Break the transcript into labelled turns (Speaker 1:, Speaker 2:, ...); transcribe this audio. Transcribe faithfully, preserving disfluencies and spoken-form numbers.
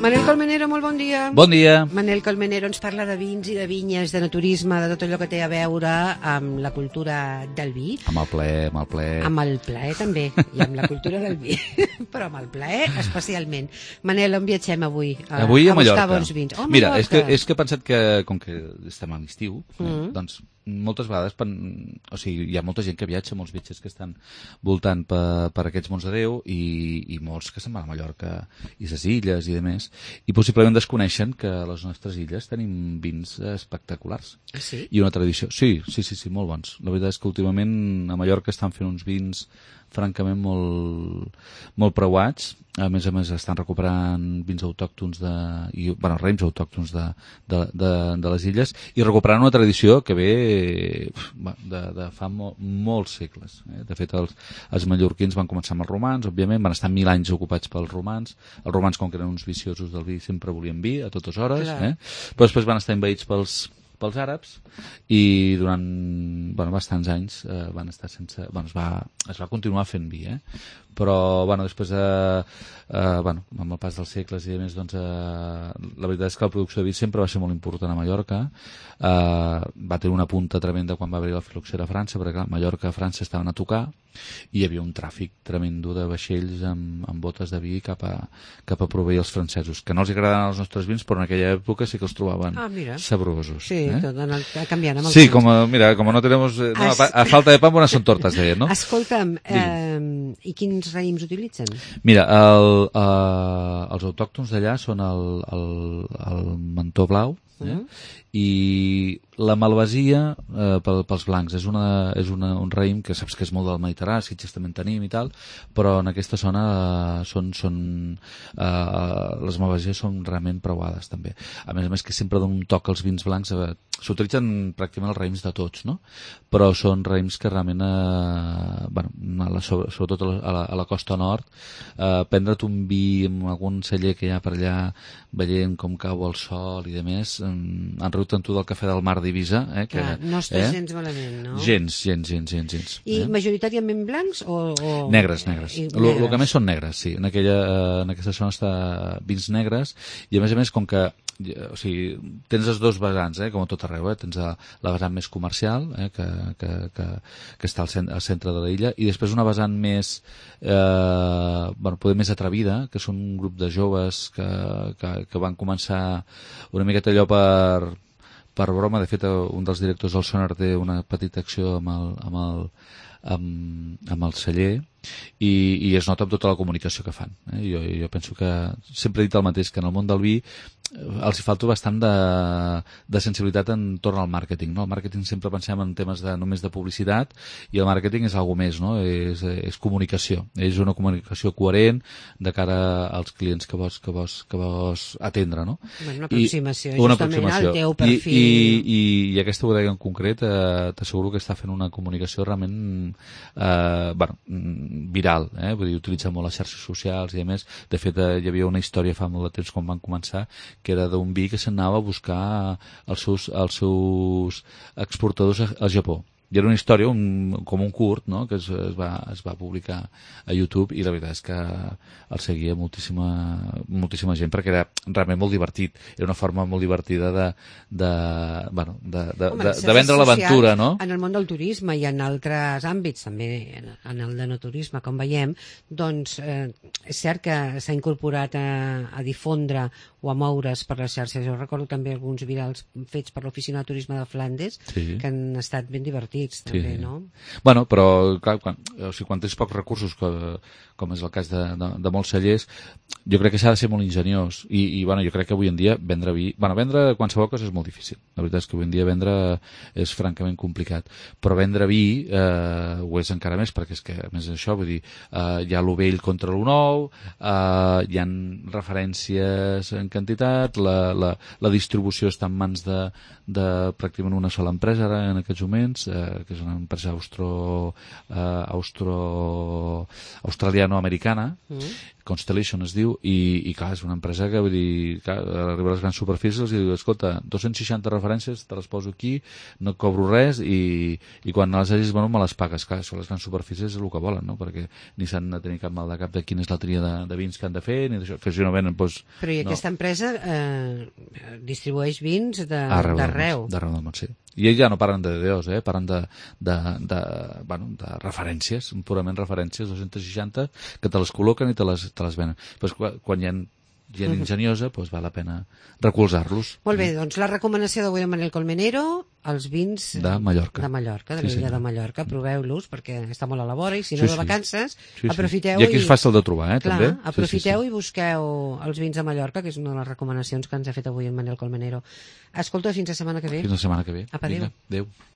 Speaker 1: Manel Colmenero, molt bon dia.
Speaker 2: Bon dia.
Speaker 1: Manel Colmenero ens parla de vins i de vinyes, de naturisme, de tot allò que té a veure amb la cultura del vi.
Speaker 2: Amb el plaer, amb el plaer.
Speaker 1: Amb el plaer també, i amb la cultura del vi, però amb el plaer especialment. Manel, on viatgem avui? A,
Speaker 2: avui a,
Speaker 1: a
Speaker 2: Mallorca.
Speaker 1: buscar bons vins. Oh,
Speaker 2: Mira,
Speaker 1: Mallorca.
Speaker 2: és que, és que he pensat que, com que estem a l'estiu, mm -hmm. doncs moltes vegades, pen... o sigui, hi ha molta gent que viatja, molts viatgers que estan voltant per, per aquests mons de Déu i, i molts que se'n van a Mallorca i les illes i demés, i possiblement desconeixen que a les nostres illes tenim vins espectaculars.
Speaker 1: Ah, sí?
Speaker 2: I una tradició. Sí, sí, sí, sí, molt bons. La veritat és que últimament a Mallorca estan fent uns vins francament molt, molt preuats. A més a més estan recuperant vins autòctons de, i, bueno, raïms autòctons de, de, de, de les illes i recuperant una tradició que ve de, de fa mo, molts segles. Eh? De fet, els, els mallorquins van començar amb els romans, òbviament, van estar mil anys ocupats pels romans. Els romans, com que eren uns viciosos del vi, sempre volien vi a totes hores, eh? Però després van estar envaïts pels pels àrabs i durant bueno, bastants anys eh, van estar sense... Bueno, es, va, es va continuar fent vi, eh? Però bueno, després de, eh, bueno, amb el pas dels segles i a més, doncs, eh, la veritat és que la producció de vi sempre va ser molt important a Mallorca. Eh, va tenir una punta tremenda quan va haver la filoxera a França, perquè clar, Mallorca i França estaven a tocar i hi havia un tràfic tremendo de vaixells amb, amb botes de vi cap a, cap a proveir els francesos, que no els agradaven els nostres vins, però en aquella època sí que els trobaven
Speaker 1: ah,
Speaker 2: saborosos.
Speaker 1: Sí,
Speaker 2: eh?
Speaker 1: tot anant canviant amb els
Speaker 2: Sí, com a, mira, com no tenemos... Eh, no,
Speaker 1: es...
Speaker 2: a, a falta de pan, buenas son tortas, deien, no?
Speaker 1: Escolta'm, eh, i quins raïms utilitzen?
Speaker 2: Mira, el, eh, els autòctons d'allà són el, el, el mentó blau, eh? Uh-huh. I la malvasia eh, pel, pels blancs és, una, és una, un raïm que saps que és molt del Mediterrani, Sitges també en tenim i tal, però en aquesta zona eh, són, són eh, les malvasies són realment preuades també. A més a més que sempre donen un toc als vins blancs, eh, s'utilitzen pràcticament els raïms de tots, no? Però són raïms que realment eh, bueno, a la, sobretot a la, a la costa nord, eh, prendre't un vi amb algun celler que hi ha per allà veient com cau el sol i demés, en, en riu tant tu del cafè del mar d'Eivissa, eh, que
Speaker 1: clar, no està
Speaker 2: eh?
Speaker 1: gens malament, no?
Speaker 2: Gens, gens, gens, gens, gens.
Speaker 1: I
Speaker 2: eh?
Speaker 1: majoritàriament blancs o... o...
Speaker 2: Negres, negres. El que més són negres, sí. En, aquella, en aquesta zona està vins negres i a més a més com que o sigui, tens els dos vessants, eh, com a tot arreu, eh? Tens la, la vessant més comercial, eh, que, que, que, que està al centre, al centre de l'illa, i després una vessant més eh, bueno, poder més atrevida, que són un grup de joves que, que, que van començar una miqueta allò per, per broma. De fet, un dels directors del Sonar té una petita acció amb el, amb el, amb, amb el celler i, i es nota amb tota la comunicació que fan, eh? jo, jo penso que sempre he dit el mateix, que en el món del vi els hi falta bastant de, de sensibilitat en torn al màrqueting, no? El màrqueting sempre pensem en temes de, només de publicitat i el màrqueting és alguna més, no? És, és comunicació, és una comunicació coherent de cara als clients que vols, que vols, que vols atendre, no?
Speaker 1: Una aproximació,
Speaker 2: I, una
Speaker 1: justament
Speaker 2: aproximació.
Speaker 1: al teu perfil.
Speaker 2: I, i, i, i aquesta bodega en concret eh, t'asseguro que està fent una comunicació realment eh, bueno, viral, eh? Vull dir, utilitza molt les xarxes socials i a més, de fet eh, hi havia una història fa molt de temps quan van començar que era d'un vi que s'anava a buscar els seus, els seus exportadors a, a Japó. I era una història, un, com un curt, no? Que es, es, va, es va publicar a YouTube i la veritat és que el seguia moltíssima, moltíssima gent perquè era realment molt divertit. Era una forma molt divertida de, de, bueno, de, de, Home, de, de vendre l'aventura, no?
Speaker 1: En el món del turisme i en altres àmbits, també en el de no turisme, com veiem, doncs eh, és cert que s'ha incorporat a, a difondre o a moure's per les xarxes. Jo recordo també alguns virals fets per l'Oficina de Turisme de Flandes, sí, que han estat ben divertits, també, sí, no?
Speaker 2: Bueno, però clar, quan, o sigui, quan tens pocs recursos, que, com és el cas de, de, de molts cellers, jo crec que s'ha de ser molt ingeniós i, i bueno, jo crec que avui en dia vendre vi, bueno, vendre qualsevol cosa és molt difícil. La veritat és que avui en dia vendre és francament complicat, però vendre vi eh, ho és encara més, perquè és que a més d'això, vull dir, eh, hi ha lo vell contra lo nou, eh, hi ha referències en quantitat, la, la, la distribució està en mans de, de pràcticament una sola empresa ara en aquests moments, eh, que és una empresa austro, eh, austro, australiano-americana, mm. Constellation es diu, i, i clar, és una empresa que, vull dir, clar, arriba a les grans superfícies i diu, escolta, dos-cents seixanta referències, te les poso aquí, no et cobro res, i, i quan les hagis, bueno, me les pagues. Clar, això les grans superfícies és el que volen, no? Perquè ni s'han de tenir cap mal de cap de quina és la tria de, de vins que han de fer, ni d'això, que si no venen, doncs...
Speaker 1: Però i aquesta
Speaker 2: no.
Speaker 1: empresa eh, distribueix vins
Speaker 2: d'arreu
Speaker 1: d'arreu.
Speaker 2: D'arreu del món, sí. I ells ja no parlen de dedos, eh? Parlen de, de, de, bueno, de referències, purament referències, dos-cents seixanta, que te les col·loquen i te les, te les venen. Pues quan, quan hi ha gent enginyosa, doncs val la pena recolzar-los.
Speaker 1: Molt bé, doncs la recomanació d'avui de Manel Colmenero, els vins
Speaker 2: de Mallorca,
Speaker 1: de Mallorca, de
Speaker 2: sí,
Speaker 1: l'illa
Speaker 2: sí.
Speaker 1: de Mallorca, proveu-los perquè està molt a la vora i si no
Speaker 2: sí,
Speaker 1: de
Speaker 2: sí.
Speaker 1: vacances,
Speaker 2: sí, sí.
Speaker 1: aprofiteu
Speaker 2: i aquí és fàcil de trobar, eh,
Speaker 1: clar,
Speaker 2: també.
Speaker 1: aprofiteu
Speaker 2: sí, sí, sí.
Speaker 1: i busqueu els vins de Mallorca, que és una de les recomanacions que ens ha fet avui en Manel Colmenero. Escolta, fins la setmana que ve.
Speaker 2: Fins la setmana que ve.
Speaker 1: Apa, adéu.
Speaker 2: Vinga, adéu.